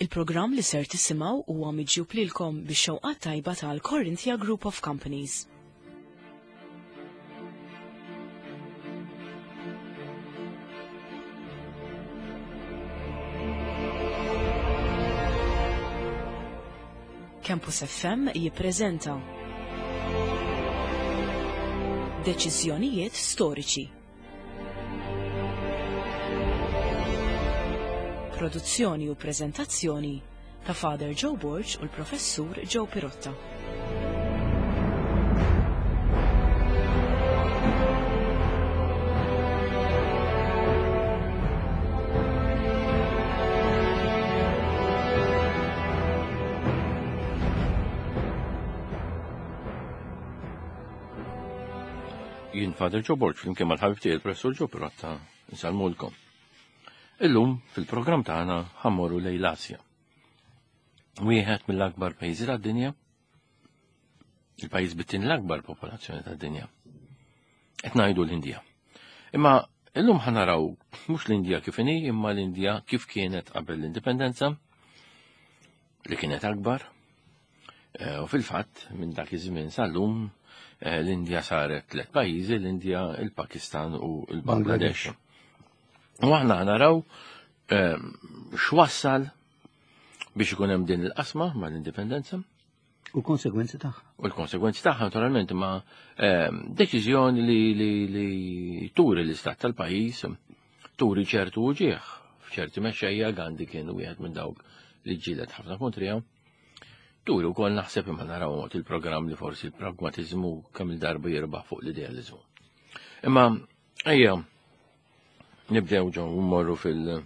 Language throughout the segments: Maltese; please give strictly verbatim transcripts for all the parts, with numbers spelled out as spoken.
Il-programm li ser tisimgħu huwa miġjub lilkom bix-xewqat tajba tal-Corinthia Group of Companies. Campus F M jippreżenta Deċiżjonijiet storiċi. Produzzjoni u preżentazzjoni ta' Father Joe Borg u l-Professur Joe Pirotta. Jien Father Joe Borg flimkien mal-ħabib tiegħi il-Professur Joe Pirotta nsalmulkom. Illum fil-programm tagħna ħammorru lejn l-Asja. Wieħed mill-akbar pajjiżi tad-dinja, il-pajjiż bit-tieni l-akbar popolazzjoni tad-dinja. Qed ngħidu l-Indja. Imma illum ħanaraw mhux l-Indja kif inhi, imma l-Indja kif kienet qabel l-indipendenza li kienet akbar. U fil-fatt minn dak iż-żmien sal-lum l-Indja saret tliet pajjiżi, l-Indja, il-Pakistan u l-Bangladesh. U aħna naraw x'wassal biex ikun hemm din il-qasma mal-indipendenza. U l-konsegwenzi tagħha. U l-konsegwenzi tagħha naturalment ma deċiżjoni li li turi l-istat tal-pajjiż, turi ċertu uġieħ. F'ċerti mexxejja Gandhi kien wieħed minn dawk li ġielet ħafna kontrija. Turi wkoll naħseb imma naraw il-programm li forsi l-pragmatiżmu kemm il-darba jirbaħ fuq l-idealiżmu. Imma ejja nibdew ġew mmorru fil-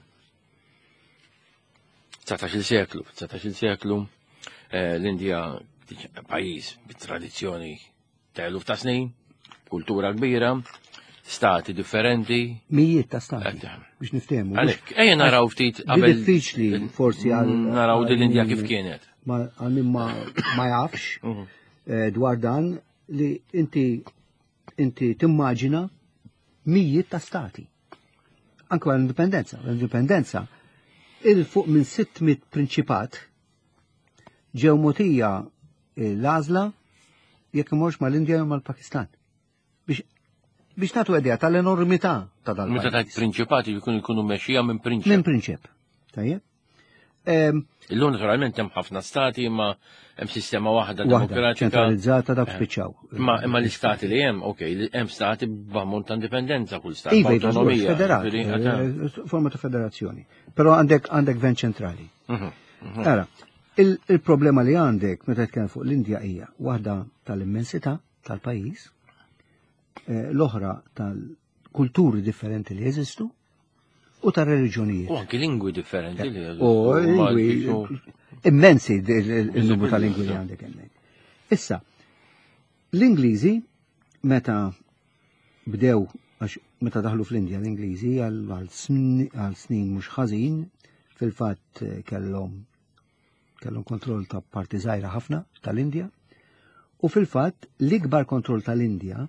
tsatax-il seklu, tsatax-il seklu l-Indja pajjiż bit-tradizzjoni ta' eluf ta' snin, kultura kbira, stati differenti. Mijiet ta' stati biex niftehmu. Għalhekk, ejja naraw ftit qabel diffiċli forsi għal naraw din l-Indja kif kienet. Għal min ma jafx dwar dan li inti inti timmaġina mijiet ta' stati. Anke l-indipendenza, l-indipendenza, il-fuq minn sittmit prinċipat ġew mogħtija l-għażla jekk imorx mal-Indja u mal-Pakistan. Biex biex nagħtu idea tal-enormità ta' dal-pajjiż. Meta tajt prinċipati jkunu jkunu mexxija minn prinċip. Minn prinċip. Tajjeb. Illum naturalment hemm ħafna stati imma hemm sistema waħda demokratika ċentralizzata dak spiċċaw. Imma imma l-istati li hemm, okej, hemm stati b'ammont ta' indipendenza kull stat. Iva, federat, forma ta' federazzjoni. Però għandek għandek gvern ċentrali. Ara, il-problema li għandek meta tkellem fuq l-Indja hija waħda tal-immensità tal-pajjiż, l-oħra tal-kulturi differenti li jeżistu, u ta' reliġjonijiet. U anki lingwi differenti li U lingwi immensi il-numru ta' lingwi li għandek hemmhekk. Issa, l-Ingliżi meta bdew għax meta daħlu fl-Indja l-Ingliżi għal snin mhux ħażin fil-fatt kellhom kellhom kontroll ta' parti żgħira ħafna tal-Indja u fil-fatt l-ikbar kontroll tal-Indja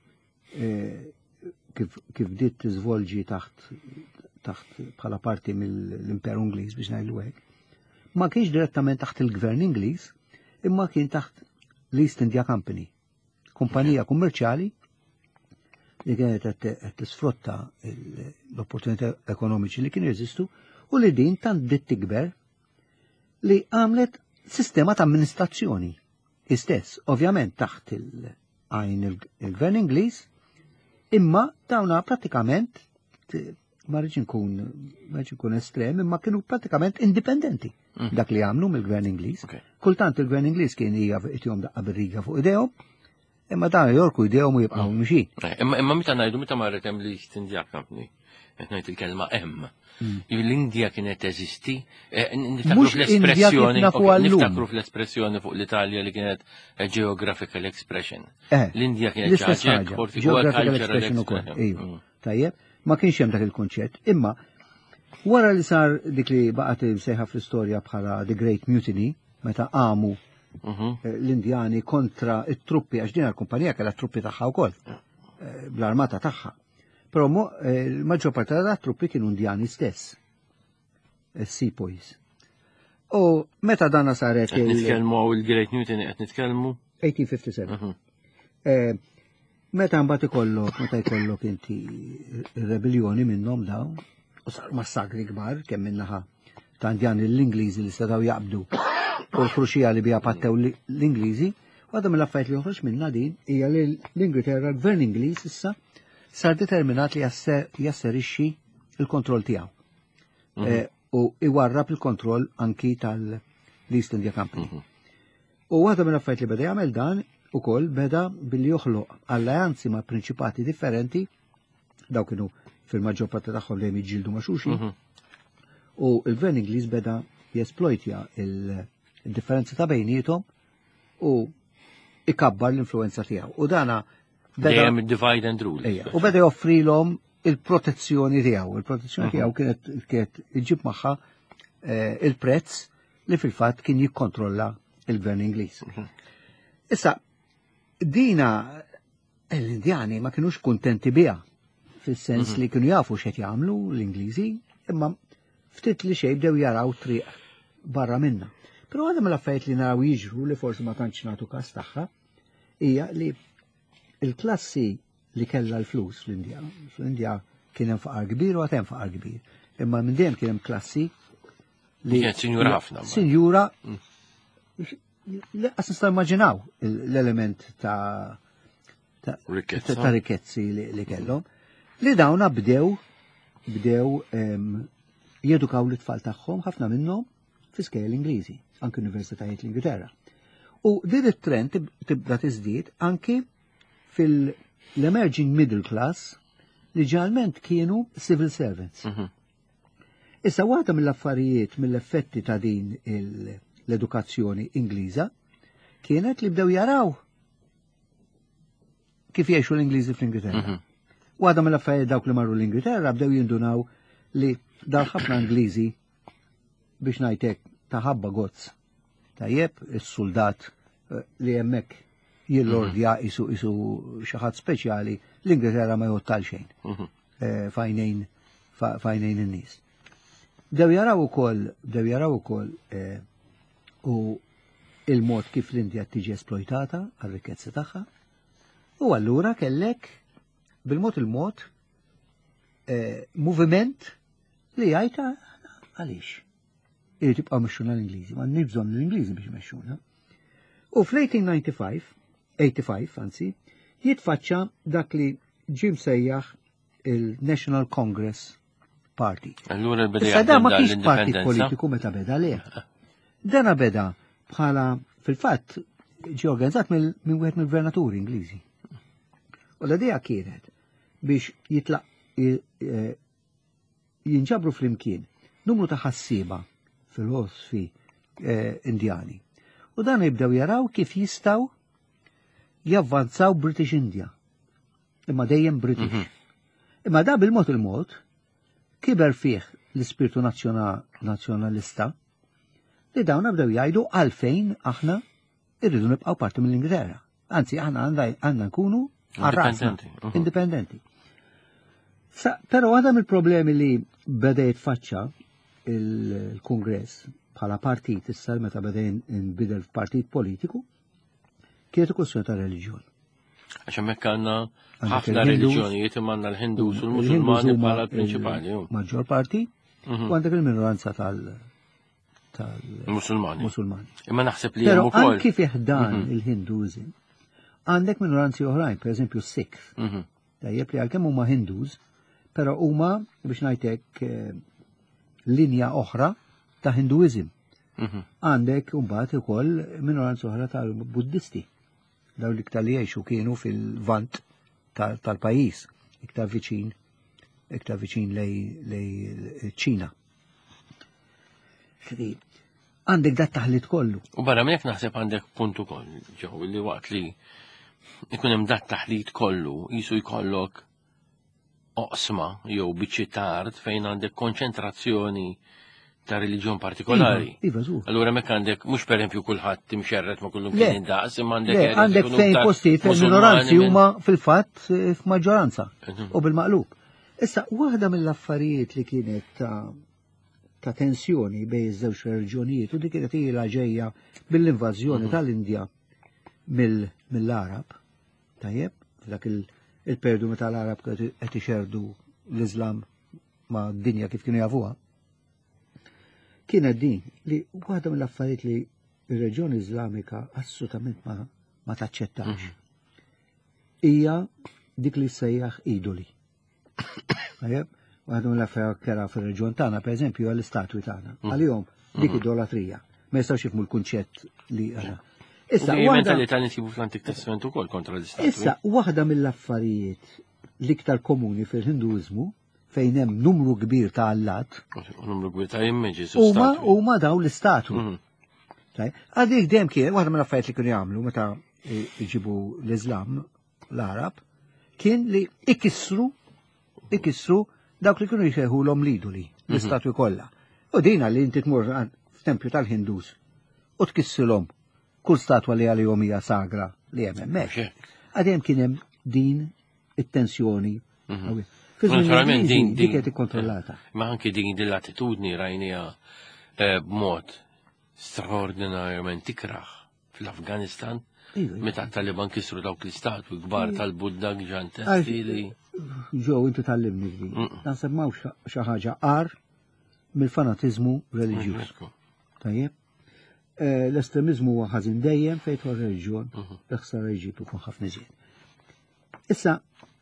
kif bdiet tiżvolġi taħt taħt bħala parti mill-Imperu Ingliż biex ngħidu hekk, ma kienx direttament taħt il-Gvern Ingliż, imma kien taħt l-East India Company, kumpanija kummerċjali li kienet qed tisfrutta l-opportunità ekonomiċi li kienu jeżistu u li din tant bdiet tikber li għamlet sistema ta' amministrazzjoni istess, ovvjament taħt il-għajn il-Gvern Ingliż, imma dawna pratikament ma rridx nkun ma rridx nkun estrem, imma kienu pratikament indipendenti dak li għamlu mill-Gvern Ingliż. Kultant il-Gvern Ingliż kien hija qithom daqqa bir-riga fuq idejhom, imma dan jorku idejhom u jibqgħu mixin. Imma meta ngħidu meta marret hemm l-East India Company, qed ngħid il-kelma hemm. L-Indja kienet teżisti, niftakru fl-espressjoni, niftakru fl-espressjoni fuq l-Italja li kienet geographical expression. L-Indja kienet ġaġek, geographical expression ukoll. Tajjeb, ma kienx hemm dak il-konċett, imma wara li sar dik li baqgħet sejħa fl-istorja bħala The Great Mutiny, meta qamu l-Indjani kontra it-truppi għax din l-kumpanija kellha truppi tagħha wkoll bl-armata tagħha. Però l-maġġor parti ta' truppi kienu Indjani stess, sepoys. U meta dana saret Qed nitkellmu għaw il-Great Newton qed nitkellmu? eighteen fifty-seven. Mhm. Eh, Meta mbagħad ikollok, meta jkollok inti rebellioni minnhom dawn, u sar massakri kbar kemm minnaħa ta' Indjani l-Ingliżi li setgħu jaqbdu u l-kruxija li bija pattew l-Ingliżi, għadha mill-affarijiet li joħroġ minna din hija li l-Ingilterra, l-Gvern Ingliż issa sar determinat li jasserixxi il-kontroll tiegħu. U iwarrab il-kontroll anki tal-East India Company. U għadha mill-affarijiet li beda jagħmel dan ukoll beda billi joħloq alleanzi ma' prinċipati differenti, daw kienu fil-maġġor parti tagħhom dejjem jiġġieldu ma' xulxin. U l-Gvern Ingliż beda jesplojtja il-differenzi ta' bejnietom u ikabbar l-influenza tiegħu. U dana dejjem divide and rule. U beda joffrilhom il-protezzjoni tiegħu. Il-protezzjoni tiegħu kienet kienet iġib magħha il-prezz li fil-fatt kien jikkontrolla il-Gvern Ingliż. Issa, dina l-Indjani ma kienux kontenti biha, fil-sens li kienu jafu x'qed jagħmlu l-Ingliżi, imma ftit li xejn bdew jaraw triq barra minna. Però għadha mill-affarijiet li naraw jiġru li forsi ma tantx nagħtu każ tagħha hija li l-klassi li kellha l-flus fl-Indja. Fl-Indja kien hemm faqar kbir u għad hemm faqar kbir. Imma minn dejjem kien hemm klassi li kienet sinjura ħafna. Sinjura Għas nistaw immaġinaw l-element ta' ta' rikezzi li kellhom, li dawna bdew bdew jedukaw l-tfal tagħhom ħafna minnhom fi skejjel Ingliżi, anke Universitajiet l-Ingilterra. U din it-trend tibda tiżdied anki fil-emerging middle class li ġalment kienu civil servants. Issa waħda mill-affarijiet mill-effetti ta' din il- l-edukazzjoni Ingliża kienet li bdew jaraw kif jgħixu l-Ingliżi fl-Ingilterra. U għadha mill-affarijiet dawk li marru l-Ingilterra bdew jindunaw li dal ħafna Ingliżi biex ngħidlek ta' ħabba gozz. Tajjeb is-soldat li hemmhekk jillordja isu isu xi ħadd speċjali l-Ingilterra ma jgħottal xejn fajnejn fajnejn in-nies. Bdew jaraw ukoll bdew jaraw ukoll u il-mod kif l-Indja tiġi esploitata għal-rikkezza tagħha. U allura kellek bil-mod il-mod moviment li jgħid għaliex. Irid tibqa' mexxuna l-Ingliżi, ma nibżon l-Ingliżi biex mexxuna. U fl-eighteen ninety-five, eighty-five anzi, jitfaċċa dak li ġim sejjaħ il-National Congress Party. Allura beda Issa da ma kienx partit politiku meta beda leh. Dana beda bħala fil-fatt ġi organizzat minn wieħed mill-gvernaturi Ingliżi. U l-idea kienet biex jitlaq jinġabru fl-imkien numru ta' ħassiba fil-ħosfi Indjani. U dan jibdew jaraw kif jistaw javvanzaw British India. Imma dejjem British. Imma da bil-mod il-mod kiber fih l-ispirtu nazzjonalista li dawna bdew jgħidu għalfejn aħna irridu nibqgħu parti mill-Ingilterra. Anzi, aħna għandna nkunu għarrasna, indipendenti. Però għadam il-problemi li beda jitfaċċa il-Kongress bħala partit issa meta beda nbidel f'partit politiku kienet kwestjoni ta' reliġjon. Għax hemmhekk għandna ħafna reliġjonijiet imma għandna l-Hindus u l-Musulmani bħala prinċipali. Maġġor parti u għandek il-minoranza tal- Musulmani. Musulmani. Imma naħseb li Pero hemm ukoll. anki fih dan il-Hinduizm għandek minoranzi oħrajn, per eżempju Sikhs. Tajjeb li għalkemm huma Hindus, però huma biex ngħidlek linja oħra ta' Hinduizm. Għandek mbagħad ukoll minoranzi oħra tal-Buddisti. Daw li iktar li jgħixu kienu fil-vant tal-pajjiż, iktar viċin iktar viċin lej ċina. Għandek dat taħlit kollu. U barra mek naħseb għandek puntu kollu, ġew li waqt li ikun hemm dat taħlit kollu, jisu jkollok oqsma jew biċċi tard fejn għandek konċentrazzjoni ta' reliġjon partikolari. Iva, żgur. Allura mek għandek mhux pereżempju kulħadd timxerret ma' kullum kien indaqs, imma għandek għandek fejn postijiet fejn-minoranzi huma fil-fatt f'maġġoranza u bil-maqlub. Issa waħda mill-affarijiet li kienet ta' tensjoni bej iż-żewġ reġjonijiet u dik kienet ilha ġejja bil-invażjoni tal-Indja mill-Arab. Tajjeb, dak il-perdu meta l-Arab qed ixerdu l-Iżlam ma' dinja kif kienu javuha. Kienet din li waħda mill-affarijiet li ir-reġjoni Iżlamika assolutament ma ma taċċettax. Hija dik li sejjaħ idoli. Tajjeb, waħda mill-affarijiet kera fir-reġjun tagħna pereżempju għall-istatwi tagħna. Għalihom dik idolatrija. Ma jistgħux jifhmu l-kunċett li għana. Issa, mentalità nisibu fl-Antik Testament ukoll kontra l-istatwi. Issa, waħda mill-affarijiet l-iktar komuni fil-Hinduizmu fejn hemm numru kbir ta' allat. Numru kbir ta' images. Huma huma daw l-istatwi. Għadik dejjem kien waħda mill-affarijiet li kienu jagħmlu meta jġibu l-Iżlam l-Arab kien li ikissru ikissru dawk li kienu jxejħulhom l-idoli, l-istatwi kollha. U dina li inti tmur f'tempju tal-Hindus u tkissilhom kull statwa li għalihom hija sagra li hemm hemmhekk. Għadhem kien hemm din it-tensjoni. Naturalment din dik qed ikkontrollata. Ma anke din l-attitudni rajnija b'mod straordinarjament tikraħ fl-Afganistan meta t-Taliban kisru dawk l-istatwi kbar tal-Budda ġantesti li. Ġew inti tallimni di. Naħseb m'hawnx xi ħaġa qar mill-fanatiżmu reliġjuż. Tajjeb? L-estremizmu huwa ħażin dejjem fejn tmur reġjun l-ħsara jġibu kun ħafna iżjed. Issa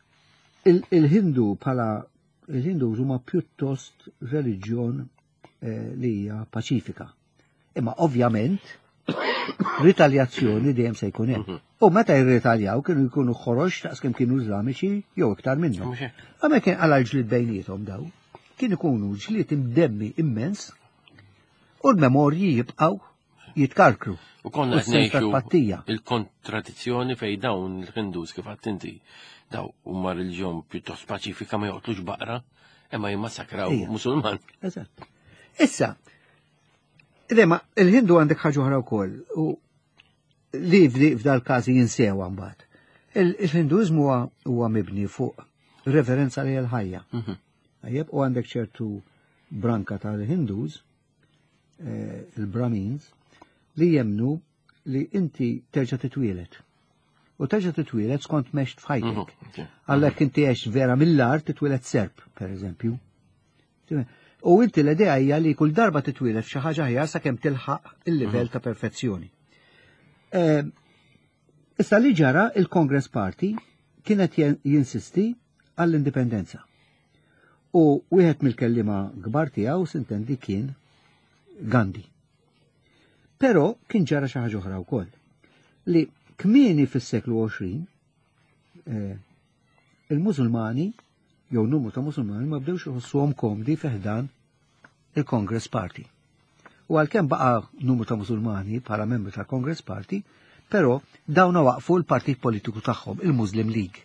il-Hindu bħala il-Hindu huma pjuttost reliġjon li hija paċifika. Imma ovvjament ritaljazzjoni dejjem se jkun hemm. U meta jirritaljaw kienu jkunu ħoroġ ta' skemm kienu Iżlamiċi jew iktar minnhom. Għamek kien għal ġlied bejniethom daw. Kien ikunu ġlied imdemmi immens u l-memorji jibqgħu jitkarkru. U konna qed ngħixu il-kontradizzjoni fejn dawn il-Hindus kif qatt inti daw huma reliġjon pjuttost paċifika ma joqtlux baqra imma jimmassakraw Musulman. Eżatt. Issa, Idema, il-Hindu għandek ħaġa oħra wkoll u li f'dal każi jinsewa mbagħad. Il-Hinduizmu huwa mibni fuq reverenza li l-ħajja. Tajjeb, u għandek ċertu branka tal-Hindus, il-Brahmins, li jemnu li inti terġa' titwielet. U terġa' titwielet skont mext f'ħajtek. Għallek inti għex vera mill-art titwielet serb, per eżempju. U inti l-idea hija li kull darba titwielet f'xi ħaġa ħjar sakemm tilħaq il-livell ta' perfezzjoni. Issa li ġara il-Congress Party kienet jinsisti għall-indipendenza. U wieħed mill-kellima kbar tiegħu sintendi kien Gandhi. Però kien ġara xi ħaġa oħra wkoll li kmieni fis-seklu għoxrin il-Musulmani jew numru ta' Musulmani ma bdewx iħossuhom komdi fiħdan il-Congress Party. U għalkemm baqa' numru ta' Musulmani bħala membri tal-Congress Party, però dawna waqfu l-partit politiku tagħhom, il-Muslim League.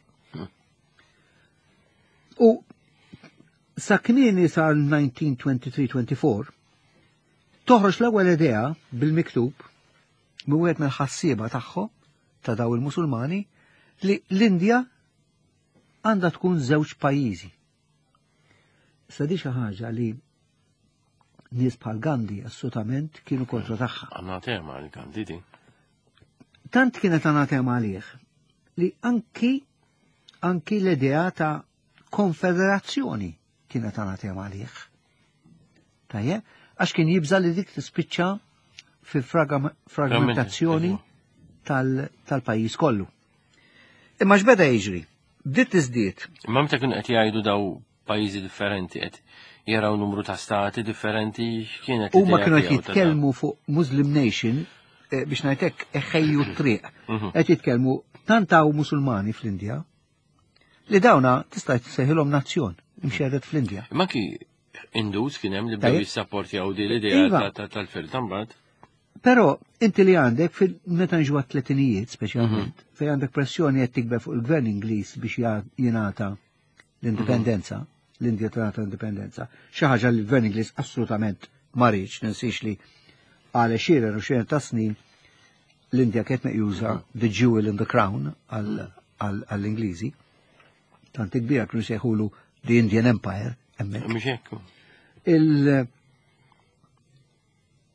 U sa kmieni sal-nineteen twenty-three twenty-four toħroġ l-ewwel idea bil-miktub mi wieħed mill-ħassieba tagħhom ta' daw il-Musulmani li l-Indja għandha tkun żewġ pajjiżi. Sa di xi ħaġa li nies bħal Gandhi assolutament kienu kontra tagħha. Anatema għal Gandhi di. Tant kienet anatema għalih li anki anki l-idea ta' konfederazzjoni kienet anatema għalih. Tajjeb, għax kien jibża li dik tispiċċa fi fragmentazzjoni tal-pajjiż kollu. Imma x'beda jiġri? Bdiet tiżdied. Imma meta kienu qed jgħidu daw pajjiżi differenti qed jaraw numru ta' stati differenti x'kienet. Huma kienu qed jitkellmu fuq Muslim Nation biex ngħidlek eħejju t-triq. Qed jitkellmu tant hawn Musulmani fl-Indja li dawna tista' tseħħilhom nazzjon imxerred fl-Indja. Imma ki Indus kien hemm li bdew jissapportjaw din l-idea tal-firda mbagħad. Però inti li għandek meta nġu għat-tletinijiet speċjalment, fejn għandek pressjoni qed tikber fuq il-Gvern Ingliż biex jingħata l-indipendenza, l-Indja tingħata l-indipendenza, xi ħaġa li l-Gvern Ingliż assolutament ma rridx, ninsix li għal xiren u xiren ta' snin l-Indja kienet meqjuża the jewel in the crown għall-Ingliżi. Tant kbira kienu sejħulu the Indian Empire hemmhekk.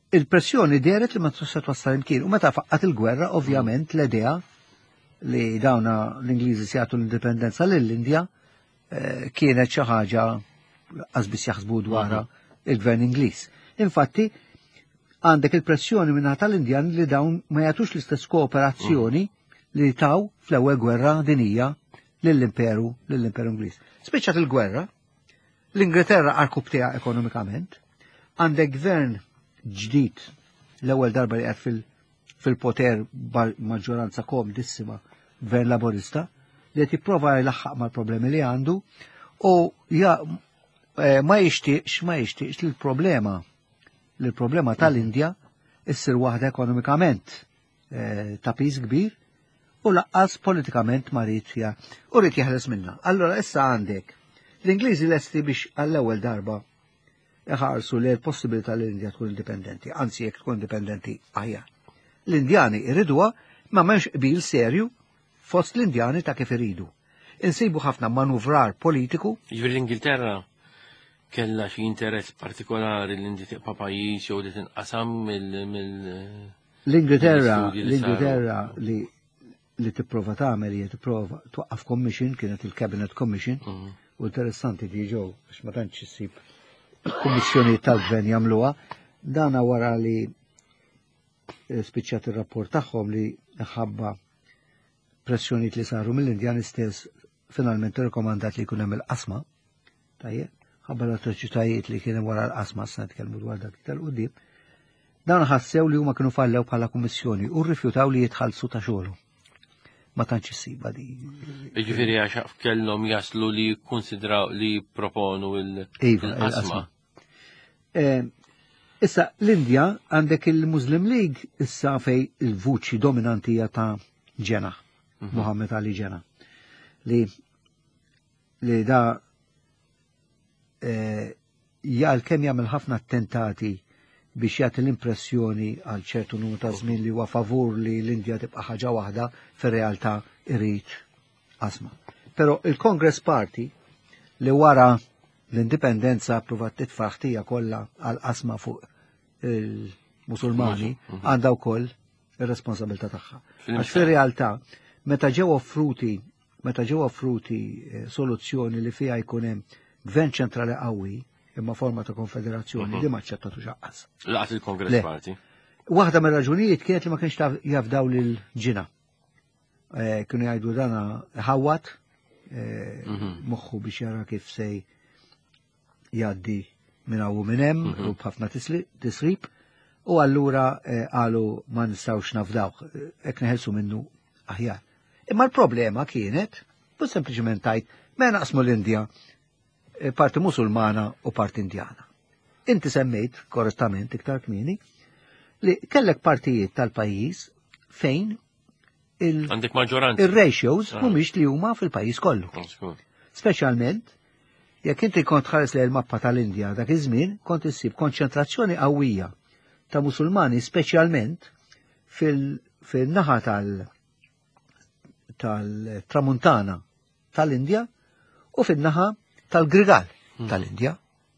il-pressjoni deret li ma se twassal imkien. U meta faqqat il-gwerra, ovvjament, l-idea li dawna l-Ingliżi se jagħtu l-indipendenza lill-Indja kienet xi ħaġa qasbis jaħsbu dwarha il-gvern Ingliż. Infatti, għandek il-pressjoni minna tal-Indjan li dawn ma jagħtux l-istess kooperazzjoni li taw fl-ewwel gwerra dinija lill-Imperu lill-Imperu Ingliż. Spiċċat il-gwerra, l-Ingilterra arkubtija ekonomikament, għandek gvern ġdid l-ewwel darba li qed fil-poter maġġoranza komdissima, gvern laborista, li qed jipprova jlaħħaq mal-problemi li għandu u ja ma jixtieqx ma jixtieqx li l-problema li l-problema tal-Indja issir waħda ekonomikament ta' piż kbir u laqqas politikament ma rrid u rrid jeħles minnha. Allura issa għandek l-Ingliżi lesti biex għall-ewwel darba iħarsu li l-possibilità li l-Indja tkun indipendenti, anzi jekk tkun indipendenti aħjar. L-Indjani irriduha ma m'hemmx qbil serju fost l-Indjani ta' kif iridu. Insibu ħafna manuvrar politiku. Jiġri l-Ingilterra kellha xi interess partikolari l-Indja tibqa' pajjiż jew li tinqasam mill L-Ingilterra l-Ingilterra li li tipprova tagħmel hija tipprova twaqqaf commission kienet il-Cabinet Commission u interessanti li ġew biex ma tantx issib kummissjoni tal-gvern jagħmluha, dana wara li spiċċat ir-rapport tagħhom li ħabba pressjonijiet li saru mill-Indjani stess finalment irrekomandat li jkun hemm il-qasma. Tajjeb, ħabba l-atroċitajiet li kien hemm wara l-qasma se nitkellmu dwar dak tal-qudiem. Dawn ħassew li huma kienu fallew bħala kummissjoni u rrifjutaw li jitħallsu ta' xogħlu. Ma tantx issiba di. Jiġifieri għax kellhom jaslu li jikkunsidraw li jipproponu l-qasma. Issa l-Indja għandek il-Muslim League issa fej il-vuċi dominanti hija ta' Ġena, Muhammad Ali Ġena, li li da jgħal kemm jagħmel ħafna attentati biex jagħti l-impressjoni għal ċertu numru ta' żmien li huwa favur li l-Indja tibqa' ħaġa waħda fir-realtà irid qasma. Però il-Congress Party li wara l-indipendenza provat titfaħ tija kollha għal qasma fuq il-Musulmani għandha wkoll ir-responsabilità tagħha. Għax fir-realtà meta ġew offruti meta ġew offruti soluzzjoni li fiha jkun hemm gvern ċentrali qawwi imma forma ta' konfederazzjoni li ma ċċettatu xaqqas. Laqat il-Congress Party. Waħda mir-raġunijiet kienet li ma kienx jafdaw lil ġina. Kienu jgħidu dana ħawat moħħu biex jara kif se jgħaddi minn hawn minn hemm u b'ħafna tisrib u allura qalu ma nistgħux nafdawh hekk neħelsu minnu aħjar. Imma l-problema kienet bus sempliċement tajt ma naqsmu l-Indja parti musulmana u parti indjana. Inti semmejt korrettament iktar kmini li kellek partijiet tal-pajjiż fejn għandek maġġoranza ir-ratios mhumiex li huma fil-pajjiż kollu. Speċjalment jekk inti kont ħares lejn mappa tal-Indja dak iż-żmien kont issib konċentrazzjoni qawwija ta' Musulmani speċjalment fil-naħa tal-tramuntana tal-Indja u fin-naħa tal-Grigal tal-Indja.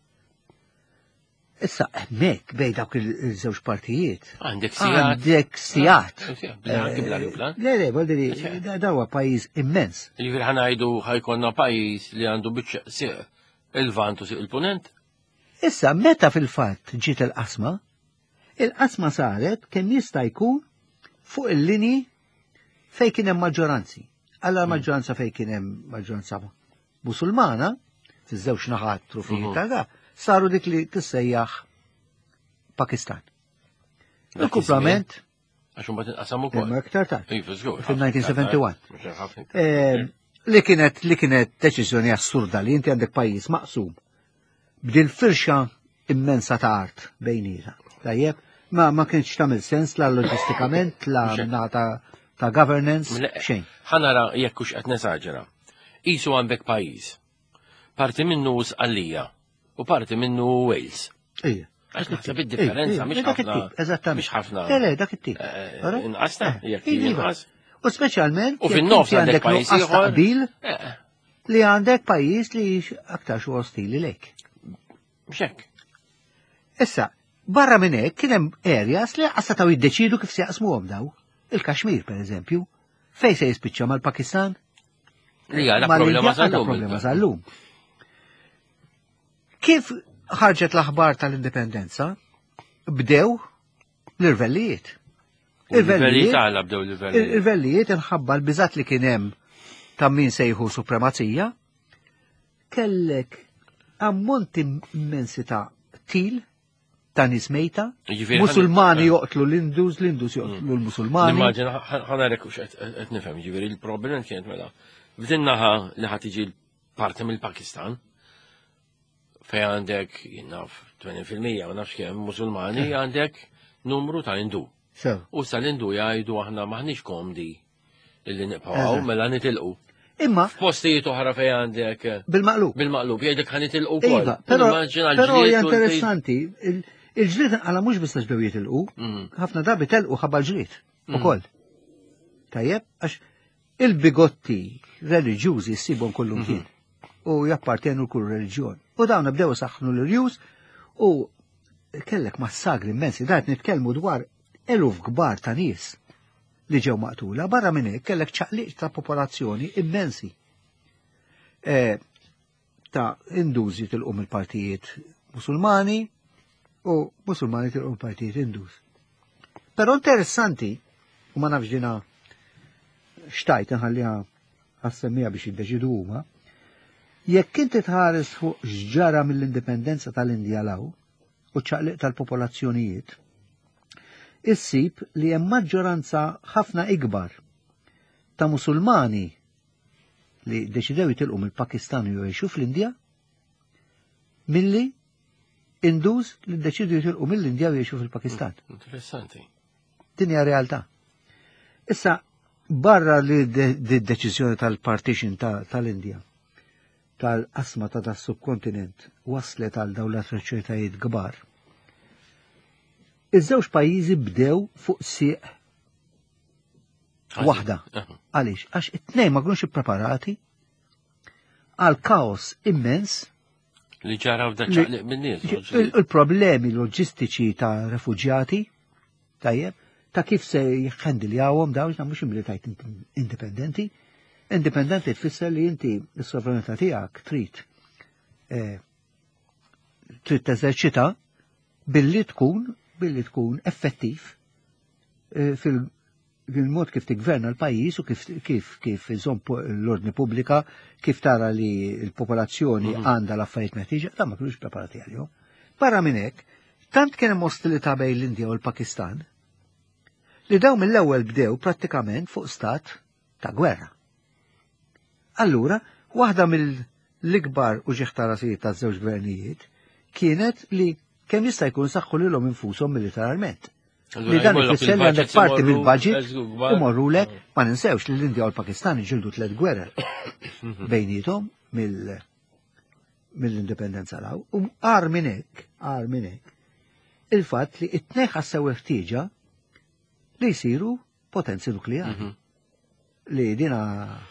Issa hemmhekk bejn dawk il-żewġ partijiet. Għandek sijat. Għandek sijat. Le, le, voldiri, da huwa pajjiż immens. Jiġifieri ħanajdu ħajkonna pajjiż li għandu biċċa il-vant u il-punent. Issa meta fil-fatt ġiet il-qasma, il-qasma saret kemm jista' jkun fuq il-linji fejn kien hemm maġġoranzi. Alla maġġoranza fejn kien hemm maġġoranza Musulmana, fiż-żewġ naħat trufijiet ta' da, saru dik li tissejjaħ Pakistan. Il-kumplament għax mbagħad inqasam ukoll. Imma iktar tard. Fil-nineteen seventy-one. Li kienet li kienet deċiżjoni assurda li inti għandek pajjiż maqsum b'dil firxa immensa ta' art bejniera. Tajjeb, ma ma kienx tagħmel sens la loġistikament la nata ta' governance xejn. Ħanara jekk hux qed nesaġera. Isu għandek pajjiż. Parti minnu Sqallija u parti minnu Wales. Ejja. Għax naħseb id-differenza mhix ħafna. Eżattament. Mhix ħafna. Le, le, dak it-tip. Inqasna jekk jinqas. U speċjalment U fin-nofs għandek pajjiż ieħor qbil li għandek pajjiż li aktar xu ostili lek. Mhux hekk. Issa, Barra minn hekk kien hemm areas li qas setgħu jiddeċidu kif se jaqsmuhom daw. Il-Kashmir pereżempju, fejn se jispiċċa mal-Pakistan? Li għala problema sal-lum. problema sal-lum. Kif ħarġet l-aħbar tal-indipendenza? Bdew l-irvellijiet. Il-vellijiet għala bdew l-irvellijiet. Il-irvellijiet inħabba l-biżat li kien hemm ta' min sejħu supremazija, kellek ammonti immensi ta' til ta' nismejta, musulmani joqtlu l-Indus, l-Indus joqtlu l-Musulmani. Immaġina, ħanarek ux qed nifhem, ġifieri il-problema kienet mela. B'dinnaħa li ħad tiġi parti mill-Pakistan, fejn għandek jinnaf twenty fil-mija u nafx kemm Musulmani għandek numru ta' Indu. U sal-Indu jgħidu aħna maħniex komdi illi niqpaw mela nitilqu. Imma f'postijiet oħra fejn għandek bil-maqlub. Bil-maqlub jgħidek ħan nitilqu wkoll. Iva, però hija interessanti, il-ġlied għala mhux biss ġdew jitilqu, ħafna drabi telqu ħabba ġlied ukoll. Tajjeb, għax il-bigotti reliġjużi ssibhom kullum kien u jappartenu l-kull reliġjon. U dawn bdew saħħnu l-irjuż u kellek massagri immensi, dat nitkellmu dwar eluf kbar ta' nies li ġew maqtula, barra minn hekk kellek ċaqliq ta' popolazzjoni immensi. Ta' Induż jitilqu mill-partijiet Musulmani u Musulmani jitilqu mill-partijiet Induż. Però interessanti, u ma nafx dina xtajt nħalliha għas-semmija biex jiddeċidu huma, jekk inti tħares fuq x'ġara mill-indipendenza tal-Indja law u ċaqliq tal-popolazzjonijiet, issib li hemm maġġoranza ħafna ikbar ta' Musulmani li deċidew jitilqu mill-Pakistan u jgħixu fl-Indja milli Induż li ddeċidu jitilqu mill-Indja u jgħixu fil-Pakistan. Interessanti. Din hija realtà. Issa barra li d-deċiżjoni tal-partition tal-Indja tal-qasma ta' tas-subkontinent waslet għal dawn l-atroċitajiet kbar. Iż-żewġ pajjiżi bdew fuq sieq waħda. Għaliex? Għax it-tnejn ma kienux ippreparati għal kaos immens li ġaraw dak ċaqliq min-nies. Il-problemi loġistiċi ta' refuġjati, tajjeb, ta' kif se jħendiljawhom dawn mhux militajt indipendenti. Indipendenti tfisser li inti s-sovranità tiegħek trid trid teżerċita billi tkun billi tkun effettiv fil-mod kif tigverna l-pajjiż u kif kif kif iżomm l-ordni pubblika, kif tara li l-popolazzjoni għandha l-affarijiet meħtieġa, ta' ma kinux preparati għalihom. Barra minn hekk, tant kien hemm ostilità bejn l-Indja u l-Pakistan li dawn mill-ewwel bdew prattikament fuq stat ta' gwerra. Allura, waħda mill-ikbar u ġeħtarasijiet ta' żewġ gvernijiet kienet li kemm jista' jkun saħħu lilhom infushom militarment. Li dan ifisser li għandek parti mill-budget imorrulek, ma ninsewx li l-Indja u l-Pakistan iġildu tliet gwerer bejnietom mill-indipendenza law. U għar minn hekk, għar minn hekk, il-fatt li it-tnejn ħassew ħtieġa li jsiru potenzi nukleari. Li dina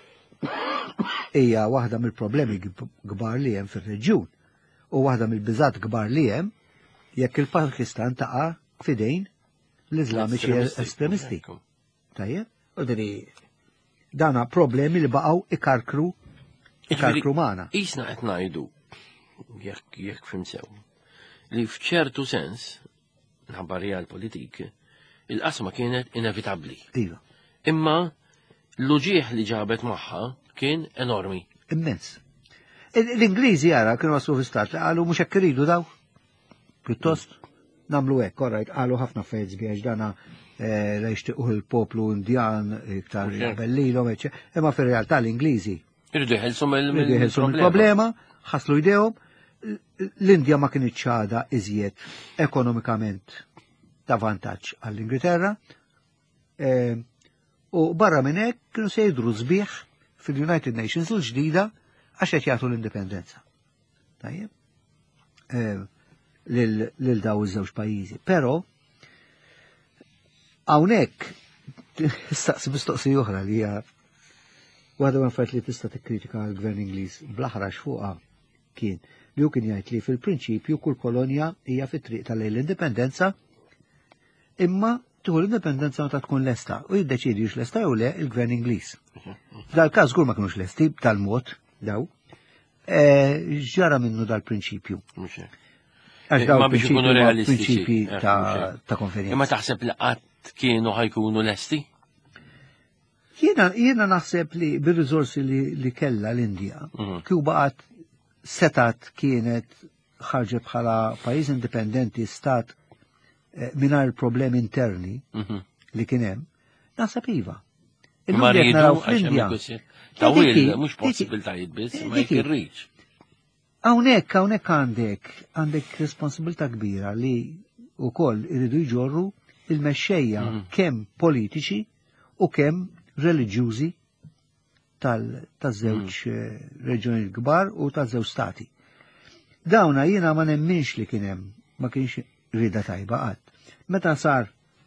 hija waħda mill-problemi kbar li hemm fir-reġjun u waħda mill-biżat kbar li hemm jekk il-Pakistan taqa' fidejn l-Iżlamiċi estremisti. Tajjeb? U dini dana problemi li baqgħu ikarkru ikarkru magħna. Isna qed ngħidu jekk jekk fimsew li f'ċertu sens nħabba real politik il-qasma kienet inevitabbli. Iva. Imma l-uġieħ li ġabet magħha kien enormi. Immens. L-Ingliżi jara kienu waslu fi-stat li qalu mhux hekk iridu daw. Pjuttost namlu hekk, orajt, qalu ħafna affarijiet sbiex dana li jixtiequ il-poplu Indjan iktar jabellilhom, imma fir-realtà l-Ingliżi. Irridu jħelsu mill-problema, ħaslu jdejhom, l-Indja ma kienx ċada iżjed ekonomikament ta' vantaġġ għall-Ingilterra, u barra minn hekk kienu se jidhru sbieħ fil-United Nations l-ġdida għax qed jagħtu l-indipendenza. Tajjeb? Lil daw iż-żewġ pajjiżi. Però hawnhekk tistaqsi mistoqsija oħra li hija waħda minn affarijiet li tista' tikkritika l-Gvern Ingliż bl-aħrax fuqha kien li hu kien jgħid li fil-prinċipju kull kolonja hija fit-triq tal-indipendenza imma tieħu l-indipendenza meta tkun lesta u jiddeċidi x lesta jew le il-Gvern Ingliż. Dal-każ żgur ma kinux lesti tal-mod daw. Ġara minnu dal-prinċipju. Għax daw biex ikunu realistiċi prinċipji ta' konferjenza. Imma taħseb li qatt kienu ħajkunu lesti? Jiena jiena naħseb li bir-riżorsi li, li kella l-Indja, Kuba qatt setat kienet ħarġet bħala pajjiż indipendenti stat eh, mingħajr problemi interni li kien hemm, naħseb iva. Ma rridu fl-Indja. Tawil, mhux possibiltajiet biss, ma jekk irriġ. Hawnhekk hawnhekk għandek għandek responsabilità kbira li wkoll iridu jġorru il-mexxejja kemm politiċi u kemm reliġjużi tal-żewġ reġjoni kbar u taż-żewġ stati. Dawna jiena ma nemminx li kien hemm ma kienx rida tajba qatt. Meta sar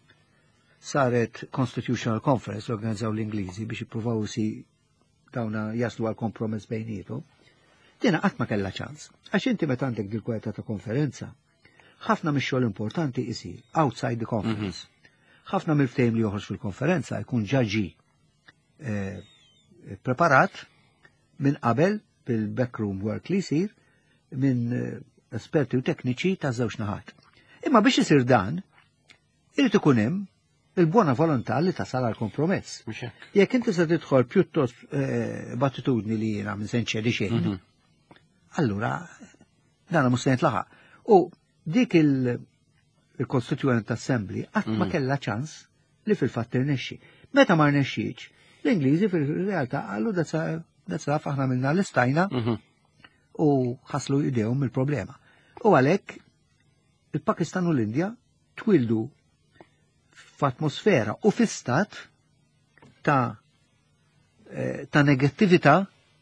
saret Constitutional Conference organizzaw l-Ingliżi biex jippruvaw si dawna jaslu għal kompromess bejnietom, dina qatt ma kellha ċans. Għax inti meta għandek dil-kweta ta' konferenza, ħafna mix-xogħol importanti isir outside the conference. Ħafna mill-ftehim li joħroġ fil-konferenza jkun ġaġi eh, preparat minn qabel bil-backroom work li jsir minn eh, esperti u tekniċi ta' żewġ naħat. Imma biex isir dan, irid ikun hemm il-buona volontà li tasal għal kompromess. Jekk inti se tidħol pjuttost eh, battitudni li jiena minn se nċedi xejn, allura dan mhux se jintlaħaq. U dik il-Constituent Assembly qatt ma kellha ċans li fil-fatt tirnexxi. Meta ma rnexxietx, l-Ingliżi fil-realtà qalu dazzaf aħna minna l-istajna u ħaslu idejhom il-problema. U għalhekk il-Pakistan u l-Indja twildu f'atmosfera u fi-stat ta' eh, ta' negattività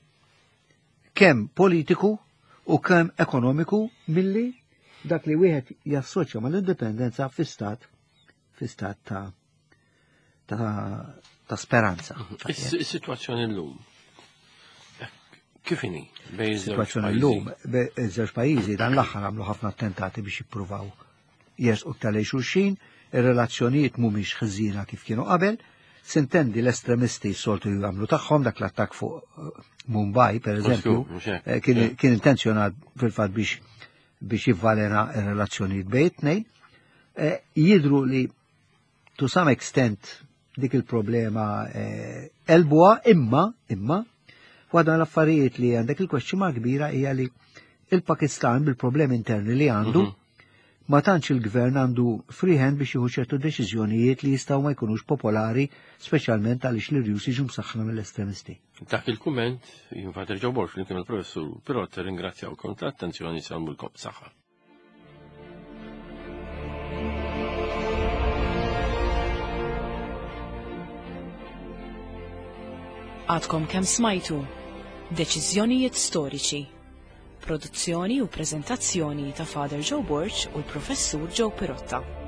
kemm politiku u kemm ekonomiku milli dak li wieħed jassoċja mal-indipendenza fi-stat fi-stat ta' ta' ta' speranza. Is-sitwazzjoni llum kif inhi? Is-sitwazzjoni llum iż-żewġ pajjiżi dan l-aħħar għamlu ħafna attentati biex jippruvaw jersqu tal xulxin, ir-relazzjonijiet mhumiex ħżiena kif kienu qabel, sintendi l-estremisti soltu jagħmlu tagħhom dak l-attakk fuq Mumbai, per eżempju, kien intenzjonat fil-fatt biex biex jivvalera r-relazzjonijiet bejn tnejn. Jidru li to some extent dik il-problema elbuha imma imma waħda l-affarijiet li għandek il-kwestjoni kbira hija li il-Pakistan bil-problemi interni li għandu ma tantx il-gvern għandu free hand biex jieħu ċertu deċiżjonijiet li jistgħu ma jkunux popolari, speċjalment għaliex li rjusi jiġu msaħħna mill-estremisti. Dak il-kumment jinfater ġew Borx li kien il-professur Pirotta ringrazzjawkom ta' attenzjoni salmulkom saħħa. Għadkom kemm smajtu deċiżjonijiet storiċi. Produzzjoni u preżentazzjoni ta' Father Joe Borch u l-Professur Joe Pirotta.